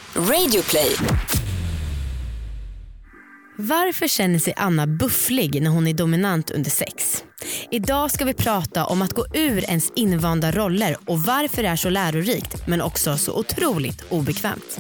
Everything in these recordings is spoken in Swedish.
Radioplay. Varför känner sig Anna bufflig när hon är dominant under sex? Idag ska vi prata om att gå ur ens invanda roller och varför det är så lärorikt men också så otroligt obekvämt.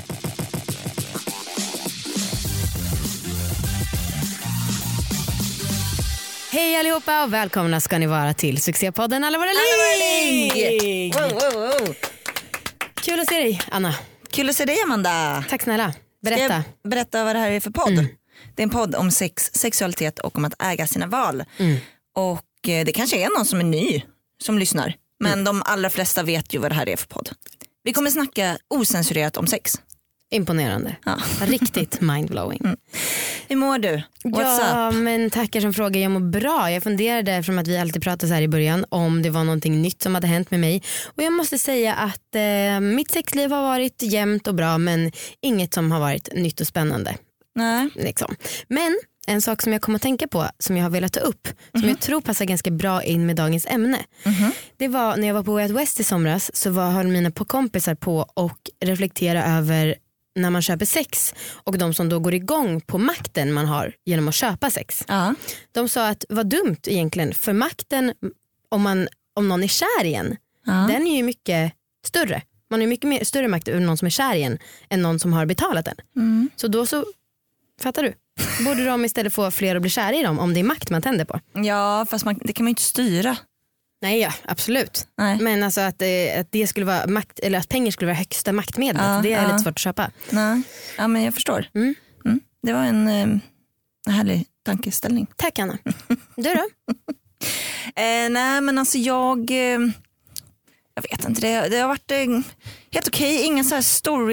Hej allihopa och välkomna ska ni vara till succépodden Alla våra ligg! Wow. Kul att se dig, Anna. Kul att se dig, Amanda. Tack snälla. Berätta. Ska jag berätta vad det här är för podd? Det är en podd om sex, sexualitet och om att äga sina val. Och det kanske är någon som är ny som lyssnar. Men de allra flesta vet ju vad det här är för podd. Vi kommer snacka osensurerat om sex. Imponerande. Ja. Riktigt mindblowing. Hur mår du? What's up? Men tackar som frågar. Jag mår bra. Jag funderade, eftersom att vi alltid pratar så här i början, om det var någonting nytt som hade hänt med mig. Och jag måste säga att mitt sexliv har varit jämnt och bra, men inget som har varit nytt och spännande. Nej. Liksom. Men en sak som jag kommer att tänka på, som jag har velat ta upp, som jag tror passar ganska bra in med dagens ämne. Det var när jag var på Way Out West i somras, så höll mina kompisar på och reflektera över när man köper sex och de som då går igång på makten man har genom att köpa sex. Ja. De sa att vad dumt egentligen, för makten om någon är kär i en, den är ju mycket större. Man har mycket mer, större makt över någon som är kär i en än någon som har betalat den. Så då så, fattar du? Borde de istället få fler att bli kär i dem om det är makt man tänder på? Ja, fast det kan man ju inte styra. Nej, ja, absolut. Nej. Men alltså att det skulle vara makt, eller att pengar skulle vara högsta maktmedlet, det är lite svårt att köpa. Nej. Ja, men jag förstår. Det var en härlig tankeställning. Tack Anna. Du då? Nej, men alltså jag vet inte, det har varit helt okej. Inga så här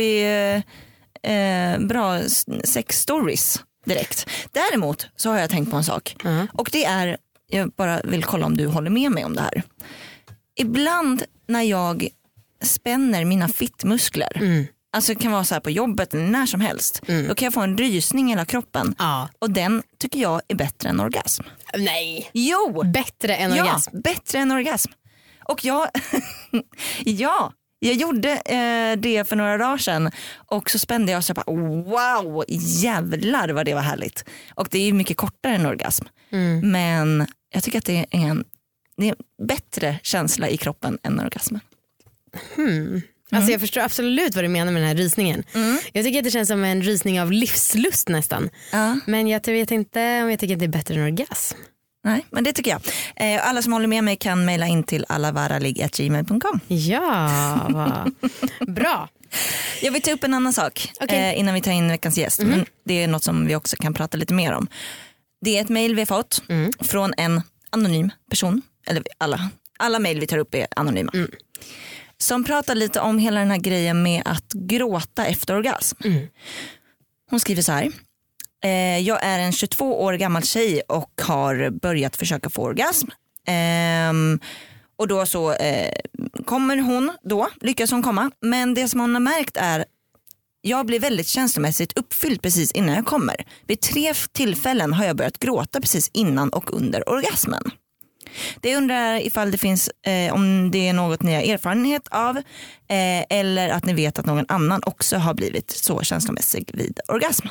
bra sex stories direkt. Däremot så har jag tänkt på en sak. Och det är, jag bara vill kolla om du håller med mig om det här. Ibland när jag spänner mina fittmuskler, alltså det kan vara så här på jobbet eller när som helst, då kan jag få en rysning i hela kroppen. Och den tycker jag är bättre än orgasm. Nej. Jo! Bättre än orgasm. Ja, bättre än orgasm. Och jag jag gjorde det för några dagar sedan och så spände jag och så bara wow, jävlar vad det var härligt. Och det är ju mycket kortare än orgasm. Men jag tycker att det är en bättre känsla i kroppen än orgasmen. Alltså jag förstår absolut vad du menar med den här rysningen. Jag tycker att det känns som en rysning av livslust nästan. Men jag vet inte om jag tycker att det är bättre än orgasm. Nej, men det tycker jag. Alla som håller med mig kan mejla in till allavaraligg@gmail.com. Ja, bra. Jag vill ta upp en annan sak innan vi tar in veckans gäst. Men det är något som vi också kan prata lite mer om. Det är ett mejl vi har fått från en anonym person. Eller alla mejl vi tar upp är anonyma. Som pratar lite om hela den här grejen med att gråta efter orgasm. Hon skriver så här. Jag är en 22 år gammal tjej och har börjat försöka få orgasm. Och då så kommer hon då, lyckas hon komma. Men det som hon har märkt är, jag blir väldigt känslomässigt uppfylld precis innan jag kommer. Vid 3 tillfällen har jag börjat gråta precis innan och under orgasmen. Det undrar ifall det finns, om det är något ni har erfarenhet av eller att ni vet att någon annan också har blivit så känslomässig vid orgasm.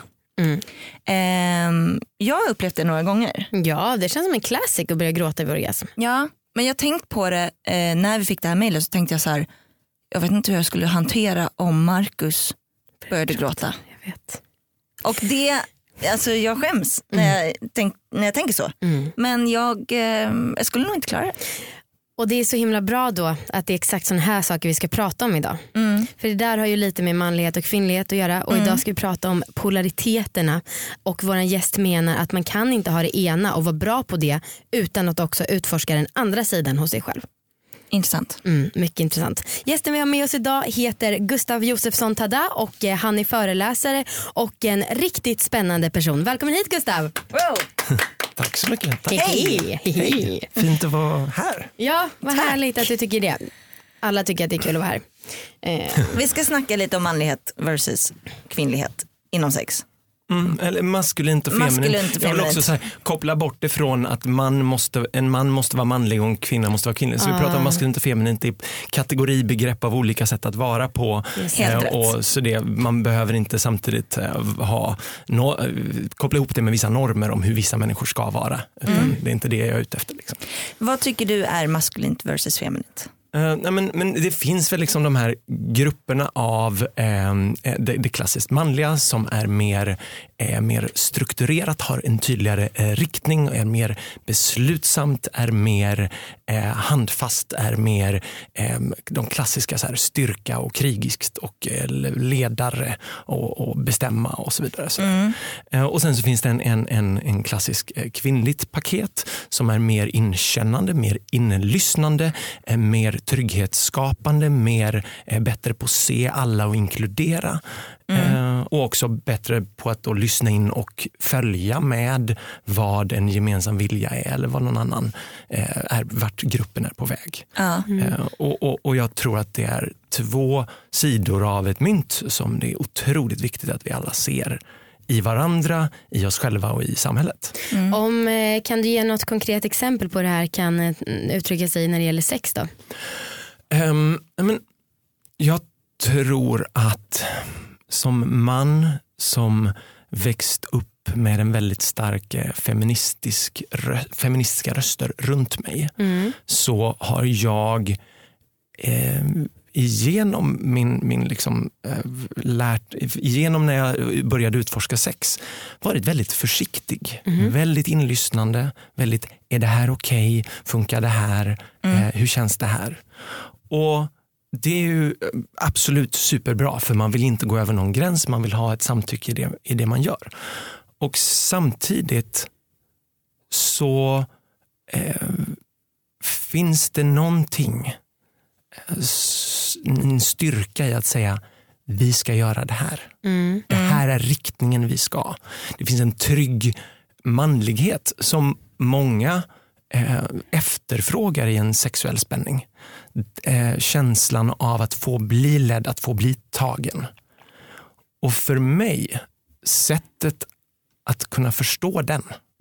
Jag har upplevt det några gånger. Ja, det känns som en klassik att börja gråta vid orgasm. Ja, men jag tänkt på det när vi fick det här mejlet, så tänkte jag så här, jag vet inte hur jag skulle hantera om Marcus började gråta. Jag vet. Och det, alltså jag skäms när jag tänker så. Men jag skulle nog inte klara det. Och det är så himla bra då att det är exakt sådana här saker vi ska prata om idag. För det där har ju lite med manlighet och kvinnlighet att göra. Och idag ska vi prata om polariteterna. Och våran gäst menar att man kan inte ha det ena och vara bra på det utan att också utforska den andra sidan hos sig själv. Intressant. Mycket intressant. Gästen vi har med oss idag heter Gustav Josefsson Tada och han är föreläsare och en riktigt spännande person. Välkommen hit Gustav. Wow. Tack så mycket. Tack. Hej. Fint att vara här. Ja, vad härligt att du tycker det. Alla tycker att det är kul att vara här. Vi ska snacka lite om manlighet versus kvinnlighet inom sex. Eller maskulint och feminint. Jag vill också så här, koppla bort det från att en man måste vara manlig och en kvinna måste vara kvinnlig. Så vi pratar om maskulint och feminint i kategoribegrepp av olika sätt att vara på. Och så man behöver inte samtidigt koppla ihop det med vissa normer om hur vissa människor ska vara. Utan det är inte det jag är ute efter. Liksom. Vad tycker du är maskulint versus feminint? Men det finns väl liksom de här grupperna av det klassiskt manliga som är mer strukturerat, har en tydligare riktning, är mer beslutsamt, är mer handfast, är mer de klassiska så här, styrka och krigiskt och ledare och bestämma och så vidare. Och sen så finns det en klassisk kvinnligt paket som är mer inkännande, mer inlyssnande, mer trygghetsskapande, bättre på att se alla och inkludera. Och också bättre på att då lyssna in och följa med vad en gemensam vilja är eller vad någon annan vart gruppen är på väg. Och jag tror att det är två sidor av ett mynt som det är otroligt viktigt att vi alla ser i varandra, i oss själva och i samhället. Kan du ge något konkret exempel på det här kan uttrycka sig när det gäller sex då? Men jag tror att som man som växt upp med en väldigt stark feministiska röster runt mig så har jag genom när jag började utforska sex varit väldigt försiktig, väldigt inlyssnande, väldigt, är det här okej? Funkar det här? Hur känns det här? Och det är ju absolut superbra, för man vill inte gå över någon gräns, man vill ha ett samtycke i det man gör. Och samtidigt så finns det någonting, en styrka i att säga vi ska göra det här. Det här är riktningen vi ska. Det finns en trygg manlighet som många efterfrågar i en sexuell spänning. Känslan av att få bli ledd, att få bli tagen. Och för mig, sättet att kunna förstå den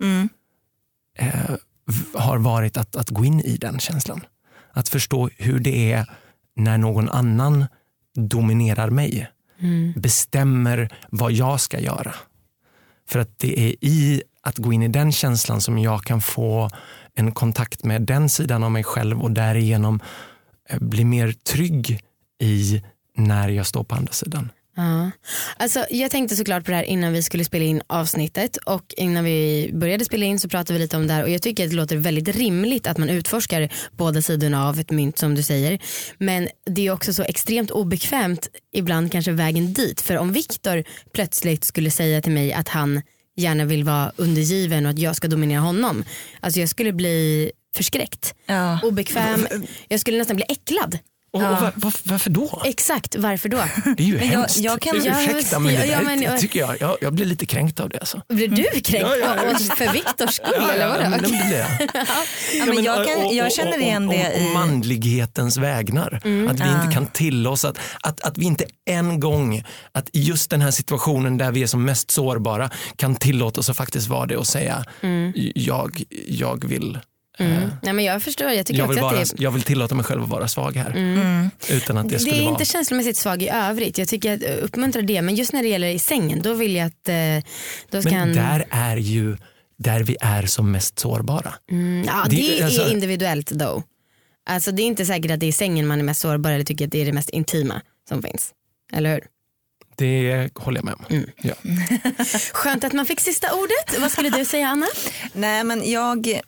har varit att gå in i den känslan. Att förstå hur det är när någon annan dominerar mig. Bestämmer vad jag ska göra. För att det är i att gå in i den känslan som jag kan få en kontakt med den sidan av mig själv och därigenom bli mer trygg i när jag står på andra sidan. Ja. Alltså, jag tänkte såklart på det här innan vi skulle spela in avsnittet, och innan vi började spela in så pratade vi lite om det här, och jag tycker att det låter väldigt rimligt att man utforskar båda sidorna av ett mynt som du säger, men det är också så extremt obekvämt ibland kanske vägen dit, för om Viktor plötsligt skulle säga till mig att han gärna vill vara undergiven och att jag ska dominera honom, alltså jag skulle bli förskräckt, obekväm, jag skulle nästan bli äcklad. Och varför då? Exakt, varför då? Det är ju hemskt. Ursäkta, men jag tycker jag blir lite kränkt av det. Alltså. Blir du kränkt? För Viktors skull? Eller vadå? Men det blir jag. Jag känner igen det i manlighetens vägnar. Att vi inte kan tillåta att vi inte en gång, att just den här situationen där vi är som mest sårbara, kan tillåta oss att faktiskt vara det och säga jag vill. Nej, men jag förstår, jag vill tillåta mig själv att vara svag här utan att det skulle vara. Det är inte känslomässigt svag i övrigt. Jag tycker att uppmuntra det, men just när det gäller i sängen, då vill jag att där är ju där vi är som mest sårbara. Det är individuellt då. Alltså det är inte säkert att det är i sängen man är mest sårbar, eller tycker att det är det mest intima som finns. Eller hur? Det håller jag med om. Ja. Skönt att man fick sista ordet. Vad skulle du säga, Anna? Nej, men jag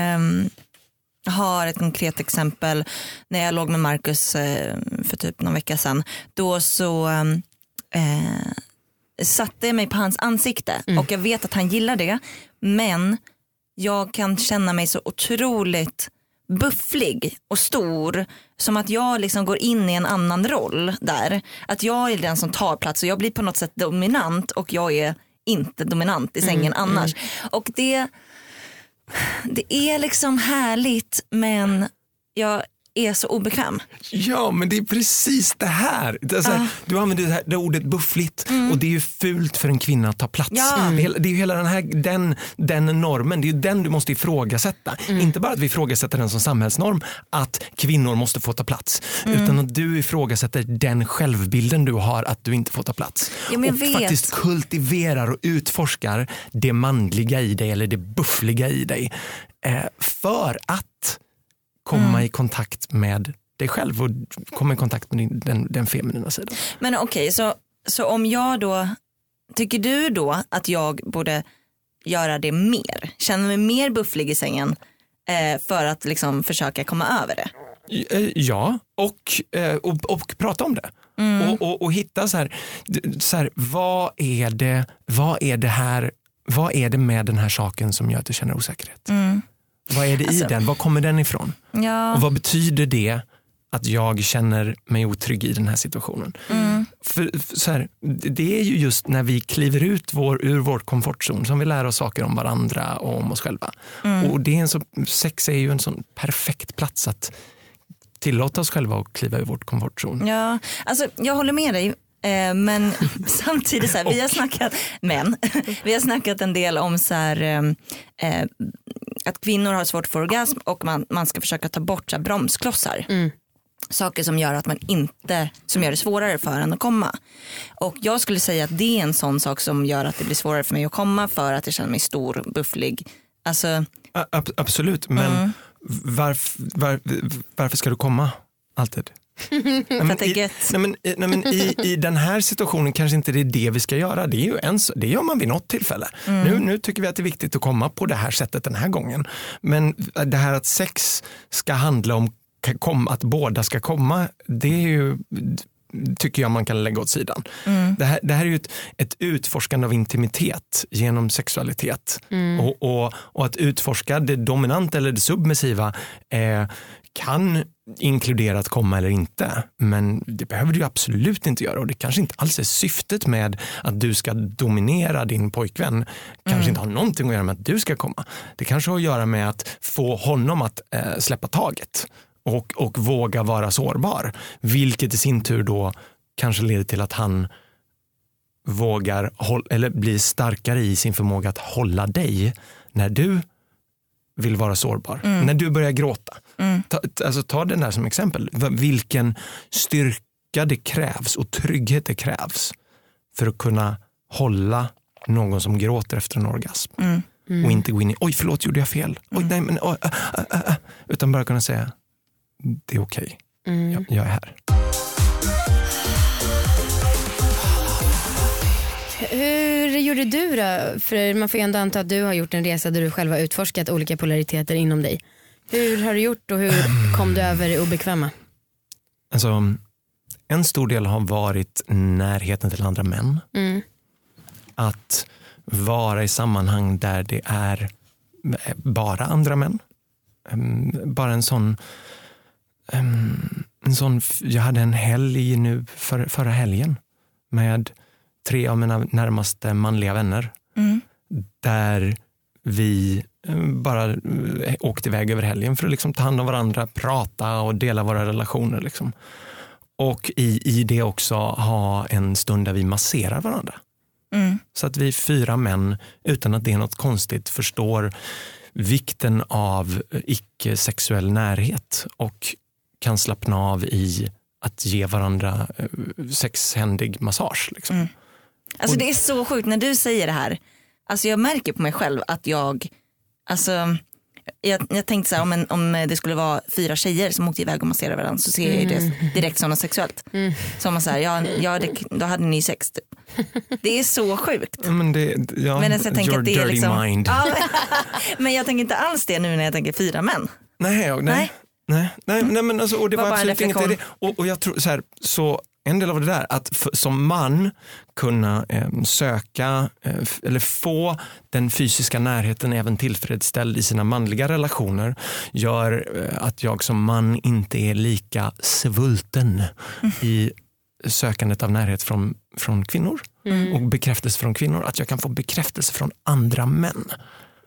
har ett konkret exempel. När jag låg med Marcus för typ någon vecka sedan, då så satte jag mig på hans ansikte och jag vet att han gillar det, men jag kan känna mig så otroligt bufflig och stor, som att jag liksom går in i en annan roll där, att jag är den som tar plats och jag blir på något sätt dominant, och jag är inte dominant i sängen annars. Och det är liksom härligt, men jag är så obekväm. Ja, men det är precis det här. Det är så här du använder det ordet buffligt och det är ju fult för en kvinna att ta plats. Ja. Det är ju hela den normen, det är ju den du måste ifrågasätta. Inte bara att vi ifrågasätter den som samhällsnorm, att kvinnor måste få ta plats, utan att du ifrågasätter den självbilden du har att du inte får ta plats. Ja, men och faktiskt kultiverar och utforskar det manliga i dig eller det buffliga i dig för att komma i kontakt med dig själv och komma i kontakt med den feminina sidan. Men okej, så om jag då, tycker du då att jag borde göra det mer? Känna mig mer bufflig i sängen för att liksom försöka komma över det? Ja, och prata om det. Och hitta så här, vad är det med den här saken som gör att du känner osäkerhet? Vad är det i den? Var kommer den ifrån? Ja. Och vad betyder det att jag känner mig otrygg i den här situationen? För så här, det är ju just när vi kliver ut ur vår komfortzon som vi lär oss saker om varandra och om oss själva. Och sex är ju en sån perfekt plats att tillåta oss själva att kliva ur vårt komfortzon. Ja, alltså jag håller med dig. Men samtidigt så här, vi har snackat en del om så här, att kvinnor har svårt för orgasm och man ska försöka ta bort så här, bromsklossar. Saker som gör att som gör det svårare för en att komma. Och jag skulle säga att det är en sån sak som gör att det blir svårare för mig att komma, för att jag känner mig stor, bufflig. Alltså... Absolut, men varför ska du komma alltid? I den här situationen kanske inte det är det vi ska göra. Det gör man vid något tillfälle. Nu tycker vi att det är viktigt att komma på det här sättet den här gången. Men det här att sex ska handla om att båda ska komma, det är ju, tycker jag man kan lägga åt sidan. Det här är ju ett utforskande av intimitet genom sexualitet. Och att utforska det dominanta eller det submissiva kan inkludera att komma eller inte, men det behöver du absolut inte göra, och det kanske inte alls är syftet med att du ska dominera din pojkvän. Kanske inte har någonting att göra med att du ska komma. Det kanske har att göra med att få honom att släppa taget och våga vara sårbar, vilket i sin tur då kanske leder till att han vågar eller blir starkare i sin förmåga att hålla dig när du vill vara sårbar. När du börjar gråta. Ta den där som exempel. Vilken styrka det krävs och trygghet det krävs för att kunna hålla någon som gråter efter en orgasm. Och inte gå in i, oj förlåt, gjorde jag fel? Oj, nej, men, utan bara kunna säga, det är okej. Jag är här. Hur gjorde du då? För man får ju ändå anta att du har gjort en resa där du själv har utforskat olika polariteter inom dig. Hur har du gjort och hur kom du över det obekväma? Alltså, en stor del har varit närheten till andra män. Att vara i sammanhang där det är bara andra män. Bara en sån jag hade en helg nu förra helgen med 3 av mina närmaste manliga vänner. Där vi bara åkte iväg över helgen för att liksom ta hand om varandra, prata och dela våra relationer. Liksom. Och i det också ha en stund där vi masserar varandra. Så att vi 4 män, utan att det är något konstigt, förstår vikten av icke-sexuell närhet och kan slappna av i att ge varandra sexhändig massage. Liksom. Alltså det är så sjukt när du säger det här. Alltså jag märker på mig själv att jag tänkte så här, om det skulle vara 4 tjejer som åkte iväg och masserade varandra, så ser jag det direkt som något sexuellt. Som man säger, då hade ni sex typ. Det är så sjukt. Men alltså, jag tänker att det är liksom, mind. Men jag tänker inte alls det nu när jag tänker 4 män. Nej, men alltså, och det var absolut inget i det. Och jag tror så en del av det där, att som man kunna söka eller få den fysiska närheten även tillfredsställd i sina manliga relationer, gör att jag som man inte är lika svulten i sökandet av närhet från kvinnor och bekräftelse från kvinnor, att jag kan få bekräftelse från andra män.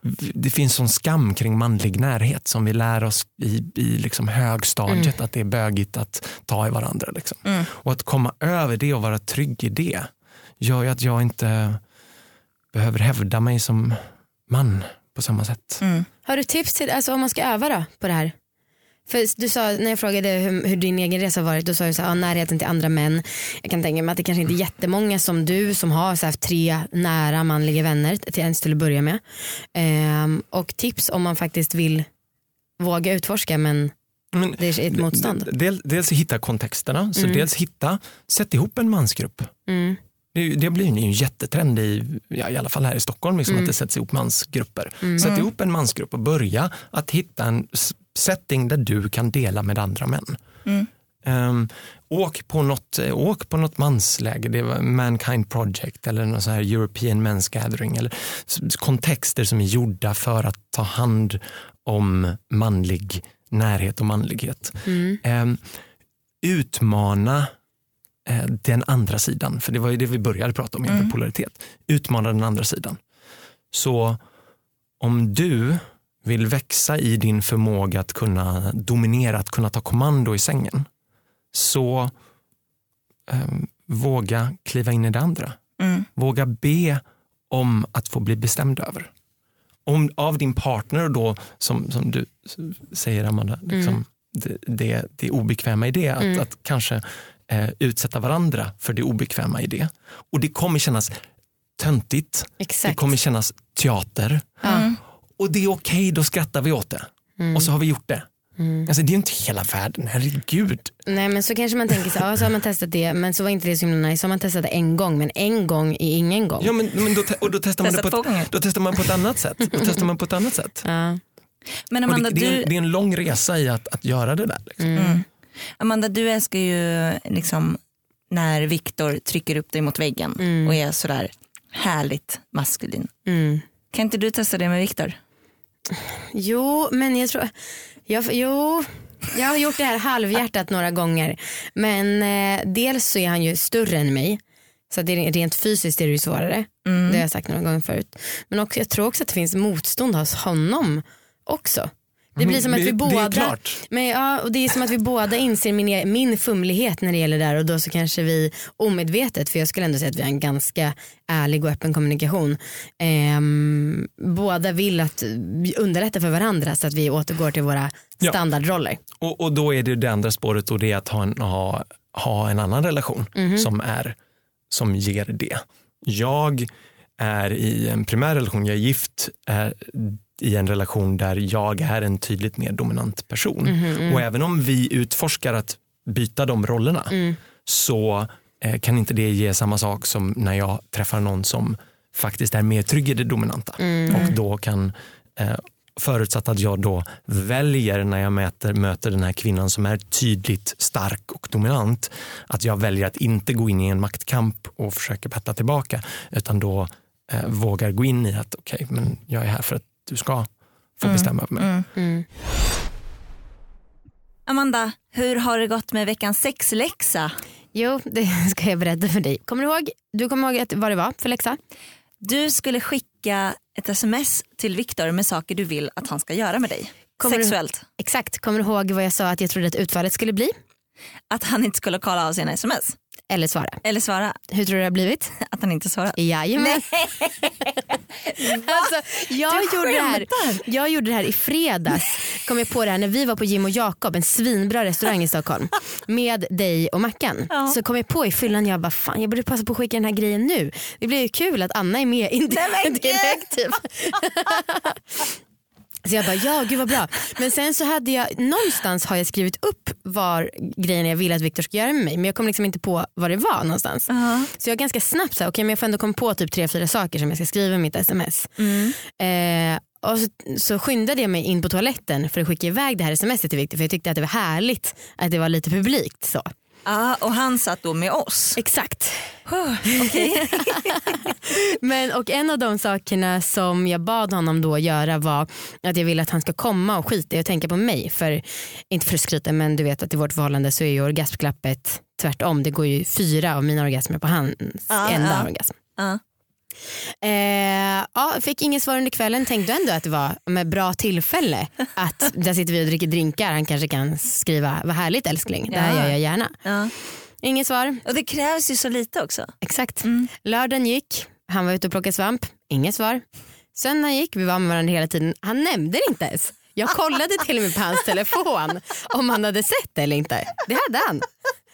det finns sån skam kring manlig närhet som vi lär oss i liksom högstadiet att det är bögigt att ta i varandra. Liksom. Och att komma över det och vara trygg i det gör ju att jag inte behöver hävda mig som man på samma sätt. Har du tips till, alltså om man ska öva då på det här? För du sa, när jag frågade hur din egen resa har varit, då sa du så här, närheten till andra män. Jag kan tänka mig att det kanske inte är jättemånga som du som har så här 3 nära manliga vänner till att börja med. Och tips om man faktiskt vill våga utforska men det är ett motstånd. Dels hitta kontexterna, så dels sätt ihop en mansgrupp. Det blir ju en jättetrend i alla fall här i Stockholm liksom, att det sätts ihop mansgrupper. Sätt ihop en mansgrupp och börja att hitta en setting där du kan dela med andra män. Åk på något mansläge, det var Mankind Project eller någon sån här European Men's Gathering eller kontexter som är gjorda för att ta hand om manlig närhet och manlighet. Utmana den andra sidan, för det var ju det vi började prata om, polaritet. Utmana den andra sidan. Så om du vill växa i din förmåga att kunna dominera, att kunna ta kommando i sängen, så våga kliva in i det andra. Våga be om att få bli bestämd över. Av din partner då, som du säger Amanda, liksom, det obekväma i det, att kanske utsätta varandra för det obekväma i det. Och det kommer kännas töntigt. Exakt. Det kommer kännas teater. Och det är okej, då skrattar vi åt det. Och så har vi gjort det. Alltså det är ju inte hela världen, herregud. Nej, men så kanske man tänker så har man testat det, men så var inte det så himla nice. Så har man testat det en gång, men en gång är ingen gång. Ja, men då testar man det då testar man på ett annat sätt. Men Amanda, det är en lång resa i att göra det där. Liksom. Amanda, du älskar ju liksom när Viktor trycker upp dig mot väggen och är sådär härligt maskulin. Kan inte du testa det med Viktor? Jo, men jag tror jag har gjort det här halvhjärtat några gånger. Men dels så är han ju större än mig, så det är rent fysiskt är det ju svårare. Det har jag sagt några gånger förut. Men också, jag tror också att det finns motstånd hos honom också. Det blir som att vi båda, det är klart. Men och det är som att vi båda inser min fumlighet när det gäller det där, och då så kanske vi omedvetet, för jag skulle ändå säga att vi har en ganska ärlig och öppen kommunikation, båda vill att underlätta för varandra så att vi återgår till våra standardroller. Och då är det andra spåret, och det är att ha en annan relation som ger det. Jag är i en primär relation, jag är gift, i en relation där jag är en tydligt mer dominant person. Och även om vi utforskar att byta de rollerna, så kan inte det ge samma sak som när jag träffar någon som faktiskt är mer trygg i det dominanta. Och då kan, förutsatt att jag då väljer när jag möter den här kvinnan som är tydligt stark och dominant, att jag väljer att inte gå in i en maktkamp och försöka petta tillbaka, utan då vågar gå in i att okej, men jag är här för att du ska få bestämma över mig. Amanda, hur har det gått med veckans sexläxa? Jo, det ska jag berätta för dig. Du kommer ihåg vad det var för läxa? Du skulle skicka ett sms till Viktor med saker du vill att han ska göra med dig. Sexuellt. Exakt. Kommer du ihåg vad jag sa att jag trodde att utfallet skulle bli? Att han inte skulle kolla av sina sms. Eller svara. Hur tror du det har blivit? Att han inte svarar. Jajamän. Alltså, jag gjorde det här i fredags. Kom jag på det här när vi var på Jim och Jakob, en svinbra restaurang i Stockholm, med dig och Mackan. Så kom jag på i fyllan, jag bara fan, jag borde passa på att skicka den här grejen nu. Det blir ju kul att Anna är med direkt typ. Så jag bara, gud vad bra. Men sen så hade jag, någonstans har jag skrivit upp var grejen jag ville att Viktor ska göra med mig, men jag kom liksom inte på vad det var någonstans. Så jag ganska snabbt sa, okej, men jag får ändå komma på typ 3-4 saker som jag ska skriva i mitt sms. Och så skyndade jag mig in på toaletten för att skicka iväg det här smset till Viktor, för jag tyckte att det var härligt att det var lite publikt så. Och han satt då med oss. Exakt. Okay. Och en av de sakerna som jag bad honom då göra var att jag ville att han ska komma och skita och tänka på mig. För, inte för att skryta, men du vet att i vårt förhållande så är ju orgasmklappet tvärtom. Det går ju 4 av mina orgasmer på hans enda orgasm. Ja, fick inget svar under kvällen. Tänkte ändå att det var med bra tillfälle att där sitter vi och dricker drinkar. Han kanske kan skriva, vad härligt älskling, det här gör jag gärna. Ja. Inget svar. Och det krävs ju så lite också. Exakt. Lördagen gick, han var ute och plockade svamp, inget svar. Söndagen gick, vi var med varandra hela tiden. Han nämnde det inte ens. Jag kollade till och med på hans telefon om han hade sett det eller inte. Det hade han.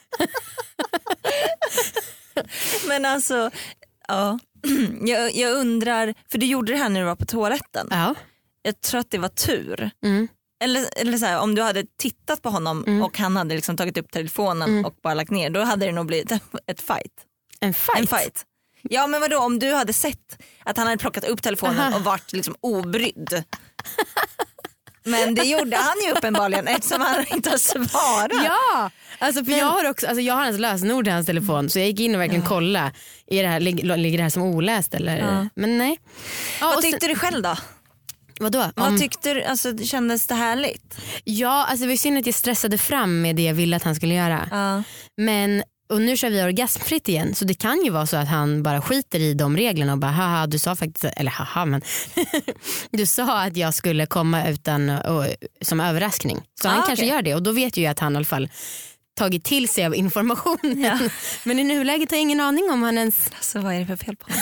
Men alltså, ja. Jag undrar, för du gjorde det här när du var på toaletten. Ja. Jag tror att det var tur. Eller så här, om du hade tittat på honom och han hade liksom tagit upp telefonen och bara lagt ner, då hade det nog blivit ett fight. En fight? Ja, men vadå, om du hade sett att han hade plockat upp telefonen och varit liksom obrydd. Men det gjorde han ju uppenbarligen eftersom han inte har svarat. Ja, alltså för jag har hans lösenord i hans telefon, så jag gick in och verkligen kollade, ligger det här som oläst eller? Ja. Men nej. Ja, vad tyckte du själv då? Vadå? Vad tyckte du, alltså kändes det härligt? Ja, alltså det var synd att jag stressade fram med det jag ville att han skulle göra. Ja. Men, och nu kör vi orgasmfritt igen, så det kan ju vara så att han bara skiter i de reglerna och bara haha, du sa faktiskt, eller haha men du sa att jag skulle komma utan som överraskning. Så han kanske gör det, och då vet ju att han i alla fall tagit till sig av informationen. Ja. Men i nuläget har jag ingen aning om han ens... Alltså vad är det för fel på honom?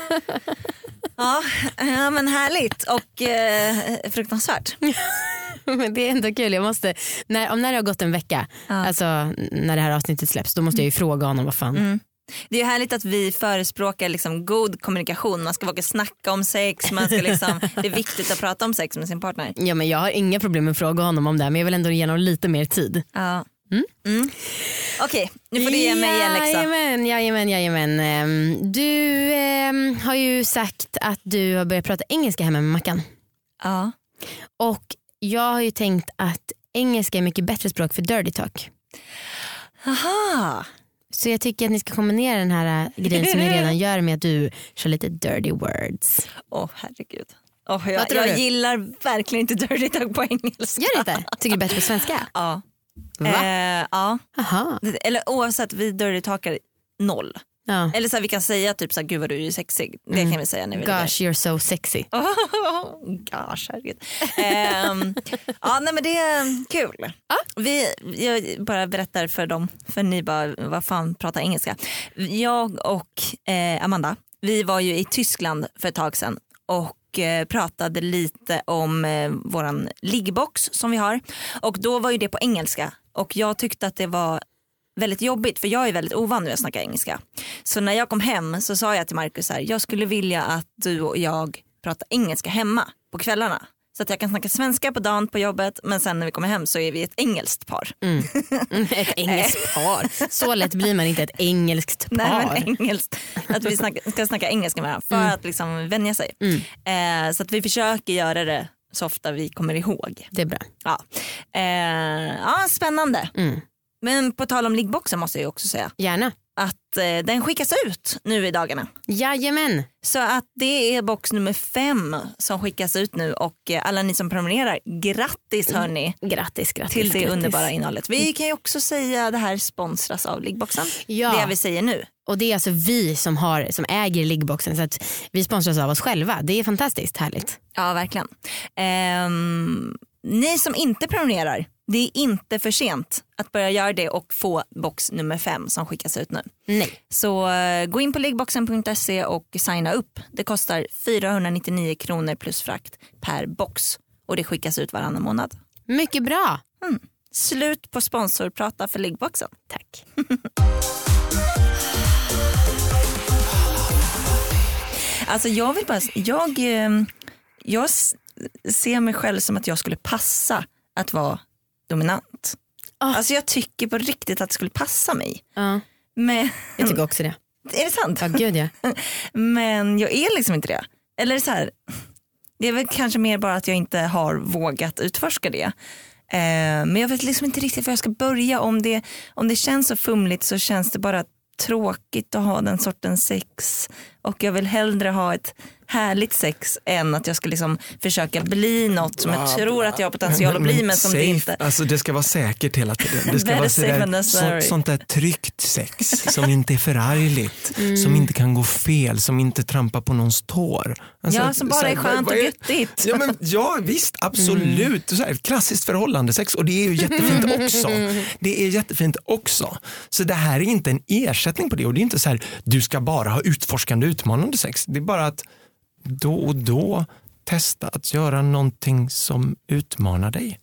Ja, men härligt och fruktansvärt. Men det är ändå kul. Jag måste, när det har gått en vecka, alltså när det här avsnittet släpps, då måste jag ju fråga honom vad fan. Det är ju härligt att vi förespråkar liksom god kommunikation. Man ska våga snacka om sex, man ska liksom, det är viktigt att prata om sex med sin partner. Ja, men jag har inga problem med att fråga honom om det här, men jag vill ändå ge honom lite mer tid. Ja. Okej, nu får du ge mig en läxa. Jajamän. Du har ju sagt att du har börjat prata engelska hemma med Mackan. Ja. Och jag har ju tänkt att engelska är mycket bättre språk för dirty talk. Aha. Så jag tycker att ni ska kombinera den här grejen som ni redan gör med att du kör lite dirty words. Herregud. Jag gillar verkligen inte dirty talk på engelska. Gör det inte? Tycker du bättre på svenska? Ja. Va? Ja. Aha. Eller oavsett, vi dirty talkar 0. Ja. Eller så här, vi kan säga typ så här, gud vad du är sexig. Det kan vi säga när vi gosh, you're so sexy. Gosh, herregud. Ja, nej men det är kul. Jag bara berättar för dem, för ni bara, vad fan pratar engelska. Jag och Amanda, vi var ju i Tyskland för ett tag sedan och pratade lite om våran liggbox som vi har. Och då var ju det på engelska. Och jag tyckte att det var väldigt jobbigt, för jag är väldigt ovan när jag snackar engelska. Så när jag kom hem så sa jag till Marcus här, jag skulle vilja att du och jag pratar engelska hemma på kvällarna. Så att jag kan snacka svenska på dagen på jobbet, men sen när vi kommer hem så är vi ett engelskt par. Ett engelskt par. Så lätt blir man inte ett engelskt par. Nej, men engelskt. Att vi ska snacka engelska med varandra för att liksom vänja sig. Så att vi försöker göra det så ofta vi kommer ihåg. Det är bra. Ja, spännande. Men på tal om liggboxen måste jag också säga. Gärna. Att den skickas ut nu i dagarna. Jajamän. Så att det är box nummer 5 som skickas ut nu. Och alla ni som prenumererar, grattis hörni. Grattis. Till det underbara innehållet. Vi kan ju också säga det här sponsras av liggboxen. Ja. Det vi säger nu. Och det är alltså vi som äger liggboxen, så att vi sponsras av oss själva. Det är fantastiskt härligt. Ja, verkligen. Ni som inte prenumererar, det är inte för sent att börja göra det och få box nummer 5 som skickas ut nu. Nej. Så gå in på liggboxen.se och signa upp. Det kostar 499 kronor plus frakt per box. Och det skickas ut varannan månad. Mycket bra. Slut på sponsorprata för liggboxen. Tack. Alltså jag vill bara... Jag ser mig själv som att jag skulle passa att vara dominant. Alltså jag tycker på riktigt att det skulle passa mig. Men, jag tycker också det. Är det sant? Ja, gud ja. Men jag är liksom inte det. Eller så här, det är väl kanske mer bara att jag inte har vågat utforska det. Men jag vet liksom inte riktigt var jag ska börja. Om det känns så fumligt så känns det bara tråkigt att ha den sortens sex. och jag vill hellre ha ett härligt sex än att jag ska liksom försöka bli något som jag tror att jag har potential att bli men som det inte. Alltså det ska vara säkert hela tiden. Det ska vara sånt där tryggt sex som inte är förargligt, som inte kan gå fel, som inte trampar på någons tår. Alltså, som bara är skönt och göttigt. Ja visst, absolut. Så här, klassiskt förhållande sex, och det är ju jättefint också. Det är jättefint också. Så det här är inte en ersättning på det, och det är inte så här du ska bara ha utforskande utmanande sex. Det är bara att då och då testa att göra någonting som utmanar dig.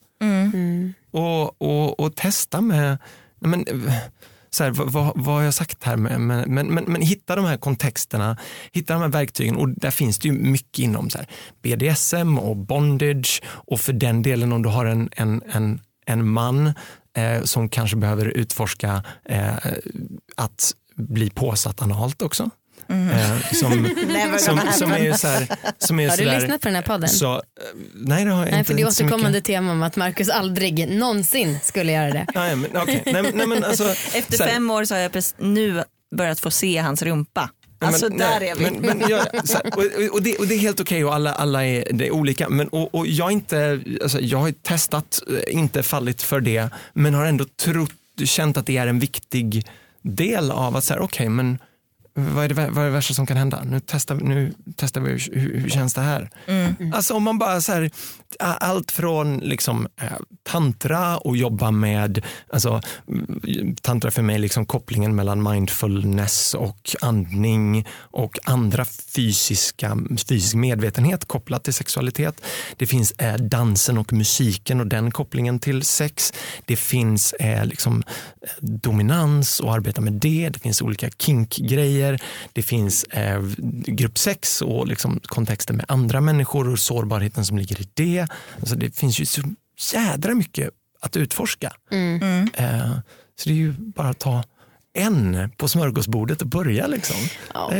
Och testa med så här, vad har jag sagt här men hitta de här kontexterna, hitta de här verktygen, och där finns det ju mycket inom så här BDSM och bondage, och för den delen om du har en man som kanske behöver utforska att bli påsatt analt också. Som är ju så här, har du lyssnat på den här podden? Nej, det har jag inte. För det är återkommande tema om att Marcus aldrig någonsin skulle göra det. Nej, men alltså, efter 5 år så har jag nu börjat få se hans rumpa. Alltså där är vi. Och det är helt okej, och alla är olika, men och jag inte, alltså, jag har testat, inte fallit för det, men har ändå känt att det är en viktig del av att säga okej, men vad är det värsta som kan hända? Nu testar vi hur känns det här? Alltså om man bara så här, allt från liksom tantra och jobba med, alltså tantra för mig liksom kopplingen mellan mindfulness och andning och andra fysisk medvetenhet kopplat till sexualitet. Det finns dansen och musiken och den kopplingen till sex. Det finns liksom dominans och arbeta med det. Det finns olika kink-grejer. Det finns gruppsex och liksom kontexten med andra människor och sårbarheten som ligger i det. Alltså det finns ju så jädra mycket att utforska. Så det är ju bara att ta en på smörgåsbordet och börja liksom. Ja.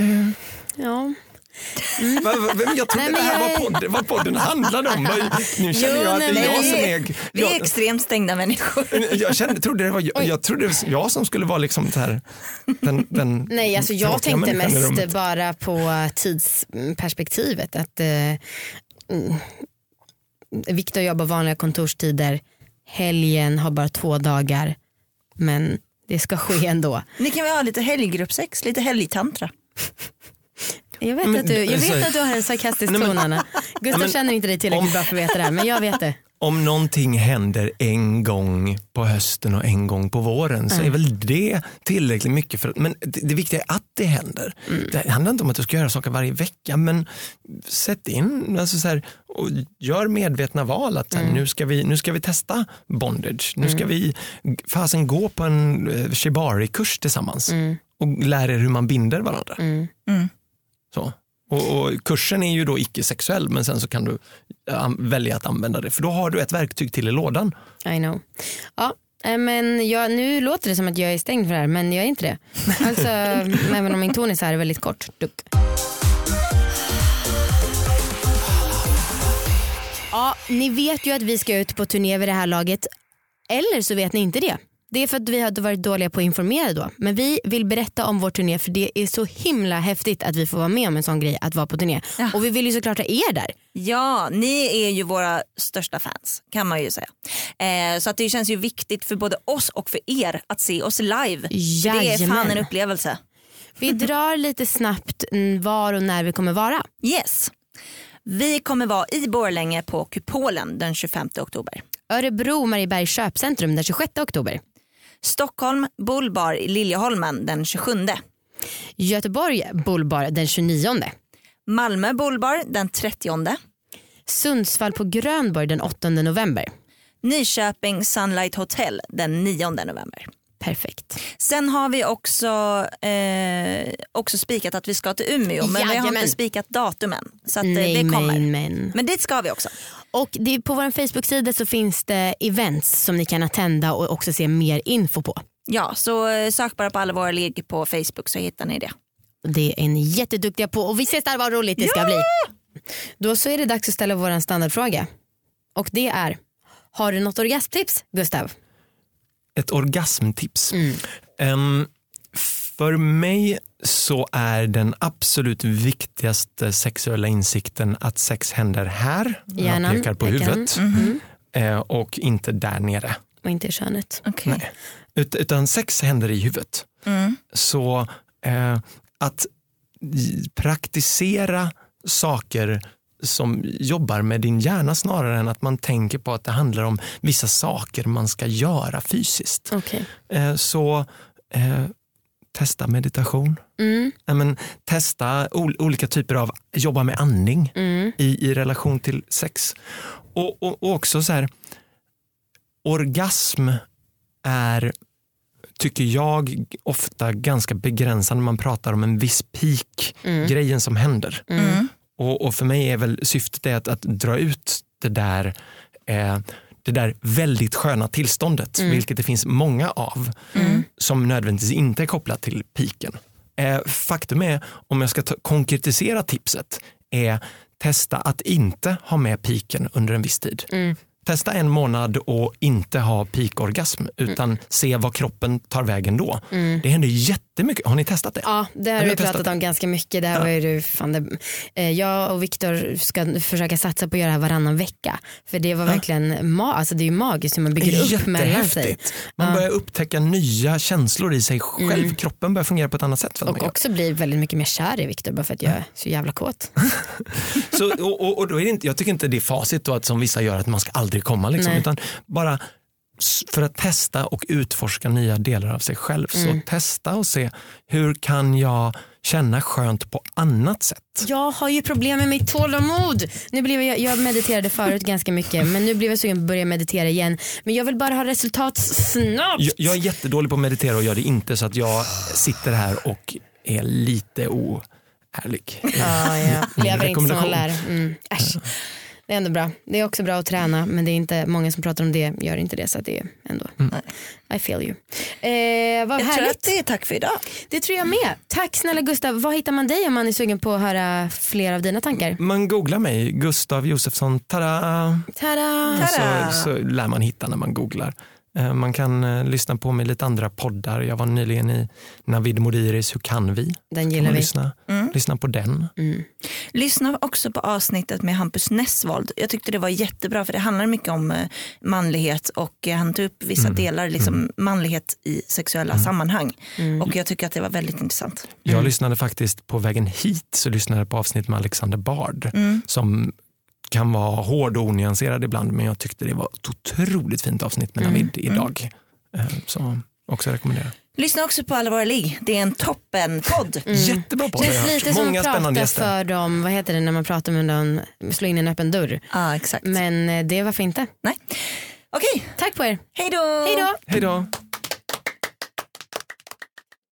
Jag trodde det här var podden handlade om. Nu känner jag att det är jag som är... Vi är extremt stängda människor. Jag trodde det var jag som skulle vara liksom så här, den nej, alltså jag tänkte mest bara på tidsperspektivet. Att Victor jobbar vanliga kontorstider. Helgen har bara 2 dagar. Men det ska ske ändå. Ni kan väl ha lite helggruppsex, lite helgtantra. Jag vet att du har en sarkastisk ton, Anna. Gustav känner inte dig tillräckligt bra för att veta det här, men jag vet det. Om någonting händer en gång på hösten och en gång på våren så är väl det tillräckligt mycket för att, men det viktiga är att det händer. Det handlar inte om att du ska göra saker varje vecka, men sätt in alltså så här, och gör medvetna val att nu ska vi testa bondage. Nu ska vi fasen gå på en shibari-kurs tillsammans och lära er hur man binder varandra. Så. Och kursen är ju då icke-sexuell, men sen så kan du välja att använda det, för då har du ett verktyg till i lådan. I know. Ja, men nu låter det som att jag är stängd för det här, men jag är inte det. Alltså, även om min ton är så här väldigt kort. Duck. Ja, ni vet ju att vi ska ut på turné vid det här laget. Eller så vet ni inte det. Det är för att vi hade varit dåliga på att informera då. Men vi vill berätta om vår turné, för det är så himla häftigt att vi får vara med om en sån grej, att vara på turné. Ja. Och vi vill ju såklart ha er där. Ja, ni är ju våra största fans, kan man ju säga. Så att det känns ju viktigt för både oss och för er att se oss live. Jajamän. Det är fan en upplevelse. Vi drar lite snabbt var och när vi kommer vara. Yes. Vi kommer vara i Borlänge på Kupolen den 25 oktober. Örebro, Mariebergs köpcentrum den 26 oktober. Stockholm, Bullbar i Liljeholmen den 27. Göteborg, Bullbar den 29. Malmö, Bullbar den 30. Sundsvall på Grönborg den 8 november. Nyköping, Sunlight Hotel den 9 november. Perfekt. Sen har vi också spikat att vi ska till Umeå, men vi har inte spikat datumen. Så att det kommer. Men dit ska vi också. Och på vår Facebook-sida så finns det events som ni kan attenda och också se mer info på. Ja, så sök bara på alla våra ligg på Facebook så hittar ni det. Det är ni jätteduktiga på, och vi ses där, vad roligt det ska bli. Då så är det dags att ställa vår standardfråga. Och det är, har du något orgasmtips, Gustav? Ett orgasmtips. För mig så är den absolut viktigaste sexuella insikten att sex händer här. Hjärnan, jag pekar på huvudet. Och inte där nere. Och inte i könet. Okay. Nej. Utan sex händer i huvudet. Så att praktisera saker som jobbar med din hjärna snarare än att man tänker på att det handlar om vissa saker man ska göra fysiskt. Okay. Så testa meditation. Testa olika typer av jobba med andning i relation till sex. Och också så här, orgasm är, tycker jag, ofta ganska begränsande när man pratar om en viss peak, grejen som händer. Och för mig är väl syftet att dra ut det där väldigt sköna tillståndet, vilket det finns många av, som nödvändigtvis inte är kopplat till piken. Faktum är, om jag ska konkretisera tipset, är testa att inte ha med piken under en viss tid. Testa 1 månad och inte ha pikorgasm utan se vad kroppen tar vägen då. Det händer jättemycket. Har ni testat det? Ja, det har vi pratat om ganska mycket. Det här var ju jag och Viktor ska försöka satsa på att göra det här varannan vecka. För det var verkligen alltså det är ju magiskt hur man bygger upp mellan sig. Man börjar upptäcka nya känslor i sig själv. Kroppen börjar fungera på ett annat sätt. För och också blir väldigt mycket mer kär i Viktor bara för att jag är så jävla kåt. och då är det inte, jag tycker inte det är facit då att som vissa gör att man ska aldrig komma liksom, utan bara för att testa och utforska nya delar av sig själv. Så testa och se, hur kan jag känna skönt på annat sätt? Jag har ju problem med mitt tålamod. Nu blev jag mediterade förut ganska mycket, men nu blev jag sugen på att börja meditera igen. Men jag vill bara ha resultat snabbt. Jag är jättedålig på att meditera och gör det inte, så att jag sitter här och är lite oärlig. Jag lever inte som man lär. Äsch. Det är ändå bra. Det är också bra att träna, men det är inte många som pratar om det, gör inte det, så att det är ändå I feel you. Vad jag tror att det är tack för idag. Det tror jag med. Tack snälla Gustav. Vad hittar man dig om man är sugen på att höra fler av dina tankar? Man googlar mig, Gustav Josefsson, tada! Så lär man hitta när man googlar. Man kan lyssna på mig i lite andra poddar. Jag var nyligen i Navid Modiris Hur kan vi? Den gillar vi. Lyssna på den. Lyssna också på avsnittet med Hampus Nessvold. Jag tyckte det var jättebra, för det handlar mycket om manlighet och han tog upp vissa delar, liksom manlighet i sexuella sammanhang. Och jag tycker att det var väldigt intressant. Jag lyssnade faktiskt på vägen hit, så lyssnade jag på avsnitt med Alexander Bard som kan vara hård och onyanserad ibland, men jag tyckte det var ett otroligt fint avsnitt med Navid idag. Så också rekommenderar. Lyssna också på Alla våra ligg. Det är en toppenpodd. Jättebra podd. Det är lite som att prata för dem, vad heter det när man pratar med dem, slå in en öppen dörr. Ja, exakt. Men det varför inte? Nej. Okej. Tack på er. Hej då. Hej då.